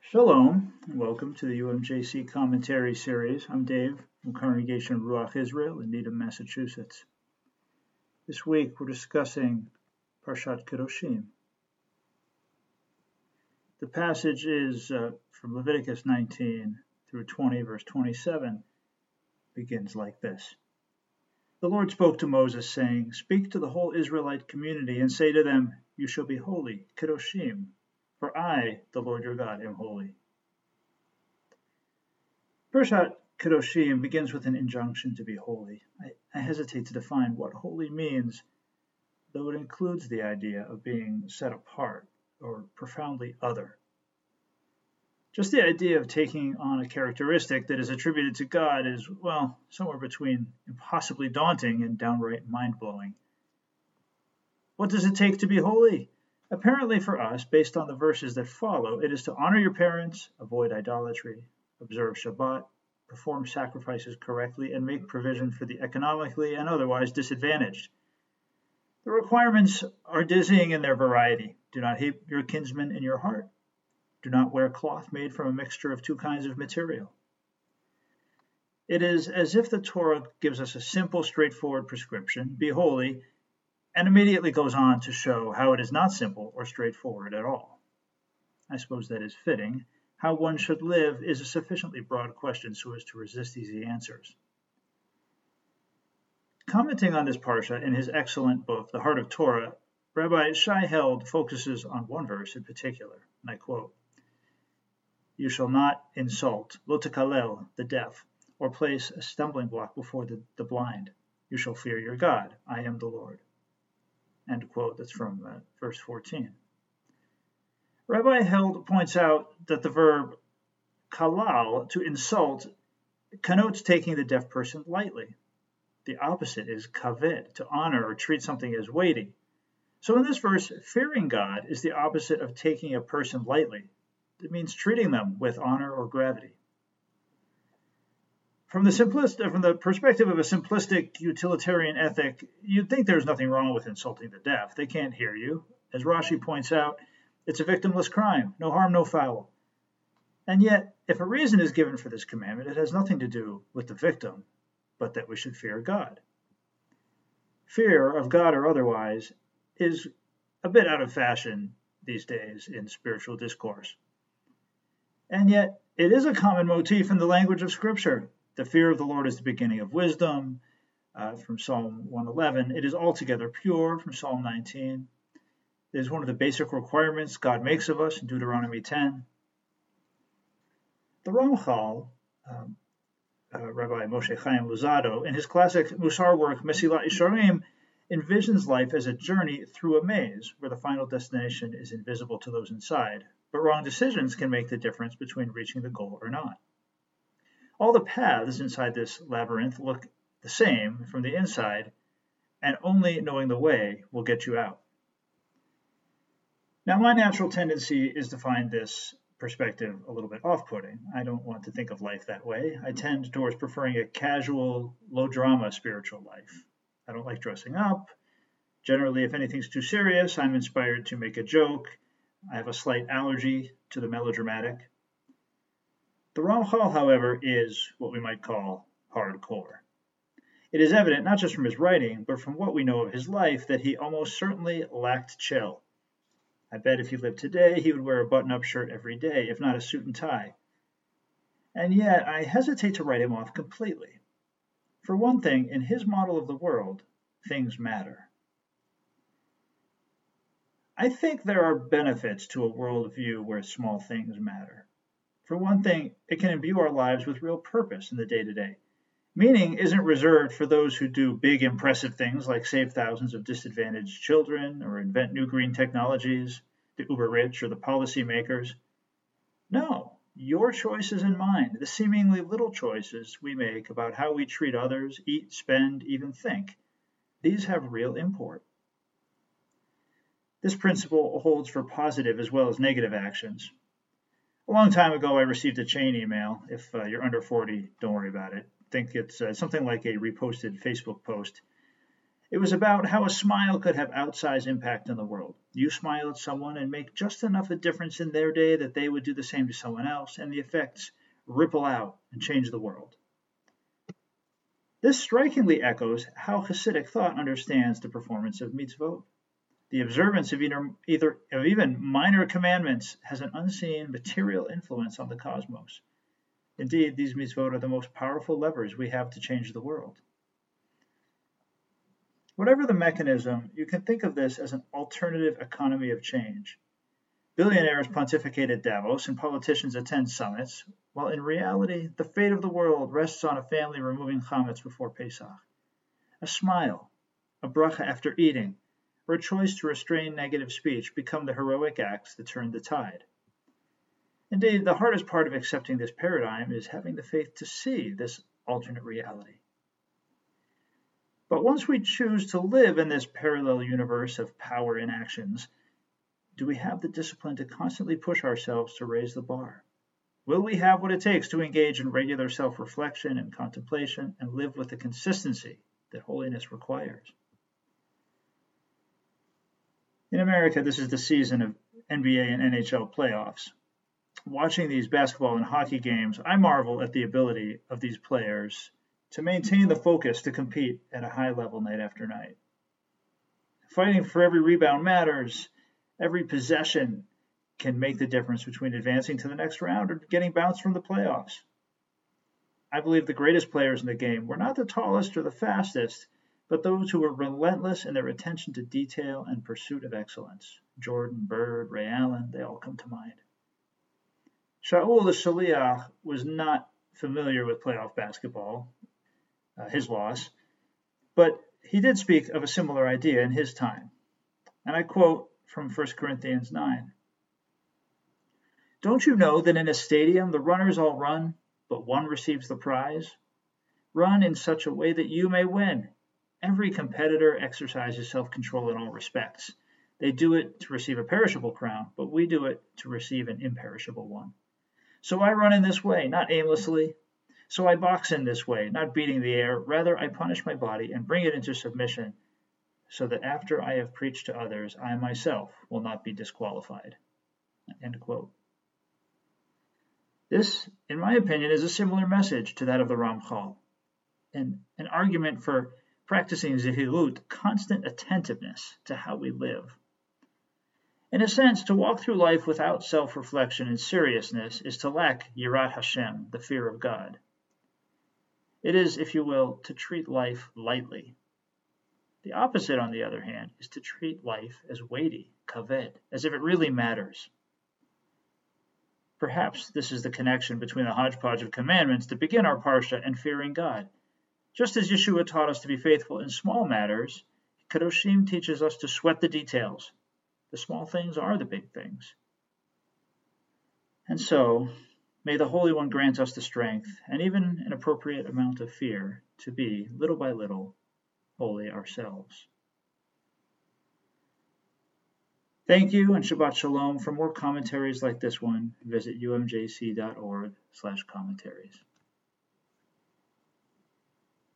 Shalom, and welcome to the UMJC Commentary Series. I'm Dave from Congregation Ruach Israel in Needham, Massachusetts. This week we're discussing Parshat Kedoshim. The passage is from Leviticus 19 through 20, verse 27, begins like this. The Lord spoke to Moses, saying, "Speak to the whole Israelite community and say to them, You shall be holy, Kedoshim, for I, the Lord your God, am holy." Parshat Kedoshim begins with an injunction to be holy. I hesitate to define what holy means, though it includes the idea of being set apart or profoundly other. Just the idea of taking on a characteristic that is attributed to God is, well, somewhere between impossibly daunting and downright mind-blowing. What does it take to be holy? Apparently for us, based on the verses that follow, it is to honor your parents, avoid idolatry, observe Shabbat, perform sacrifices correctly, and make provision for the economically and otherwise disadvantaged. The requirements are dizzying in their variety. Do not hate your kinsman in your heart. Do not wear cloth made from a mixture of two kinds of material. It is as if the Torah gives us a simple, straightforward prescription, be holy, and immediately goes on to show how it is not simple or straightforward at all. I suppose that is fitting. How one should live is a sufficiently broad question so as to resist easy answers. Commenting on this parsha in his excellent book, The Heart of Torah, Rabbi Shai Held focuses on one verse in particular, and I quote, "You shall not insult, lo tekalel, the deaf, or place a stumbling block before the blind. You shall fear your God. I am the Lord." End quote. That's from verse 14. Rabbi Held points out that the verb kalal, to insult, connotes taking the deaf person lightly. The opposite is kaved, to honor or treat something as weighty. So in this verse, fearing God is the opposite of taking a person lightly. It means treating them with honor or gravity. From the perspective of a simplistic utilitarian ethic, you'd think there's nothing wrong with insulting the deaf. They can't hear you. As Rashi points out, it's a victimless crime, no harm, no foul. And yet, if a reason is given for this commandment, it has nothing to do with the victim, but that we should fear God. Fear of God or otherwise is a bit out of fashion these days in spiritual discourse. And yet, it is a common motif in the language of Scripture. The fear of the Lord is the beginning of wisdom, from Psalm 111. It is altogether pure, from Psalm 19. It is one of the basic requirements God makes of us in Deuteronomy 10. The Ramchal, Rabbi Moshe Chaim Luzzatto, in his classic Musar work, Mesilat Yesharim, envisions life as a journey through a maze where the final destination is invisible to those inside, but wrong decisions can make the difference between reaching the goal or not. All the paths inside this labyrinth look the same from the inside, and only knowing the way will get you out. Now, my natural tendency is to find this perspective a little bit off-putting. I don't want to think of life that way. I tend towards preferring a casual, low-drama spiritual life. I don't like dressing up. Generally, if anything's too serious, I'm inspired to make a joke. I have a slight allergy to the melodramatic. The Ramchal, however, is what we might call hardcore. It is evident, not just from his writing, but from what we know of his life, that he almost certainly lacked chill. I bet if he lived today, he would wear a button-up shirt every day, if not a suit and tie. And yet, I hesitate to write him off completely. For one thing, in his model of the world, things matter. I think there are benefits to a worldview where small things matter. For one thing, it can imbue our lives with real purpose in the day-to-day. Meaning isn't reserved for those who do big, impressive things like save thousands of disadvantaged children or invent new green technologies, the uber-rich or the policymakers. No, your choices and mine, the seemingly little choices we make about how we treat others, eat, spend, even think, these have real import. This principle holds for positive as well as negative actions. A long time ago, I received a chain email. If you're under 40, don't worry about it. I think it's something like a reposted Facebook post. It was about how a smile could have outsized impact on the world. You smile at someone and make just enough of a difference in their day that they would do the same to someone else, and the effects ripple out and change the world. This strikingly echoes how Hasidic thought understands the performance of mitzvot. The observance of even minor commandments has an unseen material influence on the cosmos. Indeed, these mitzvot are the most powerful levers we have to change the world. Whatever the mechanism, you can think of this as an alternative economy of change. Billionaires pontificate at Davos and politicians attend summits, while in reality, the fate of the world rests on a family removing chametz before Pesach. A smile, a bracha after eating, or a choice to restrain negative speech become the heroic acts that turn the tide. Indeed, the hardest part of accepting this paradigm is having the faith to see this alternate reality. But once we choose to live in this parallel universe of power and actions, do we have the discipline to constantly push ourselves to raise the bar? Will we have what it takes to engage in regular self-reflection and contemplation and live with the consistency that holiness requires? In America, this is the season of NBA and NHL playoffs. Watching these basketball and hockey games, I marvel at the ability of these players to maintain the focus to compete at a high level night after night. Fighting for every rebound matters. Every possession can make the difference between advancing to the next round or getting bounced from the playoffs. I believe the greatest players in the game were not the tallest or the fastest, but those who were relentless in their attention to detail and pursuit of excellence. Jordan, Bird, Ray Allen, they all come to mind. Shaul the Shaliach was not familiar with playoff basketball, his loss, but he did speak of a similar idea in his time. And I quote from 1 Corinthians 9. Don't you know that in a stadium the runners all run, but one receives the prize? Run in such a way that you may win. Every competitor exercises self-control in all respects. They do it to receive a perishable crown, but we do it to receive an imperishable one. So I run in this way, not aimlessly. So I box in this way, not beating the air. Rather, I punish my body and bring it into submission, so that after I have preached to others, I myself will not be disqualified. End quote. This, in my opinion, is a similar message to that of the Ramchal, and an argument for practicing zehilut, constant attentiveness to how we live. In a sense, to walk through life without self-reflection and seriousness is to lack Yirat Hashem, the fear of God. It is, if you will, to treat life lightly. The opposite, on the other hand, is to treat life as weighty, kaved, as if it really matters. Perhaps this is the connection between the hodgepodge of commandments that begin our parsha and fearing God. Just as Yeshua taught us to be faithful in small matters, Kedoshim teaches us to sweat the details. The small things are the big things. And so, may the Holy One grant us the strength, and even an appropriate amount of fear, to be, little by little, holy ourselves. Thank you, and Shabbat Shalom. For more commentaries like this one, visit umjc.org/commentaries.